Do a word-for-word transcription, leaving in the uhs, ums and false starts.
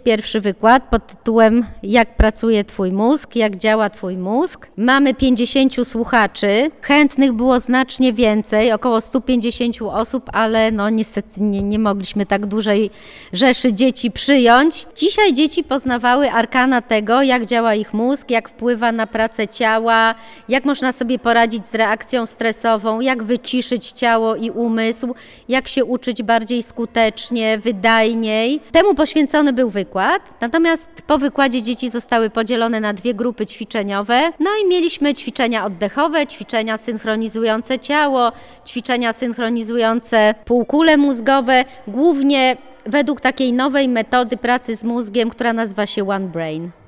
pierwszy wykład pod tytułem Jak pracuje Twój mózg, jak działa Twój mózg. Mamy pięćdziesięciu słuchaczy, chętnych było znacznie więcej, około stu pięćdziesięciu osób, ale no niestety nie, nie mogliśmy tak dużej rzeszy dzieci przyjąć. Dzisiaj dzieci poznawały arkana tego, jak działa ich mózg, jak wpływa na pracę ciała, jak można sobie poradzić z reakcją stresową, jak wyciszyć ciało i umysł, jak się uczyć bardziej skutecznie, wydajniej. Temu poświęcony był wykład, natomiast po wykładzie dzieci zostały podzielone na dwie grupy ćwiczeniowe, no i mieliśmy ćwiczenia oddechowe, ćwiczenia synchronizujące ciało, ćwiczenia synchronizujące półkule mózgowe, głównie według takiej nowej metody pracy z mózgiem, która nazywa się One Brain.